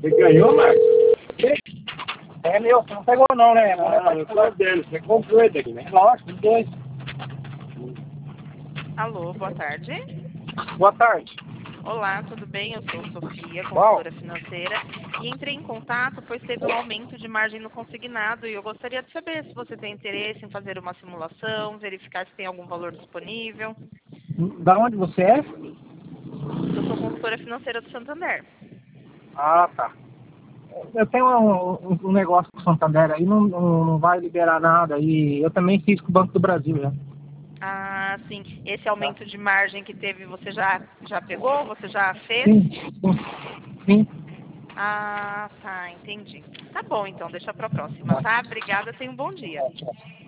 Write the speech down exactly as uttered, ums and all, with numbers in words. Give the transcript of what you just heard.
Você ganhou, Marcos? É meu, você não pegou não, né? Ah, eu tô dele. Você comprou ele aqui, né? Lógico, os dois. Alô, boa tarde. Boa tarde. Olá, tudo bem? Eu sou Sofia, Bom. consultora financeira, e entrei em contato pois teve um aumento de margem no consignado e eu gostaria de saber se você tem interesse em fazer uma simulação, verificar se tem algum valor disponível. Da onde você é? Eu sou consultora financeira do Santander. Ah, tá. Eu tenho um, um- um negócio com o Santander aí, não, não, não vai liberar nada. E eu também fiz com o Banco do Brasil, já. Ah, sim. Esse aumento de margem que teve, você já, já pegou? Você já fez? Sim, sim. Sim. Ah, tá, entendi. Tá bom, então, deixa pra próxima, tá? Obrigada, tenha um bom dia. Tchau.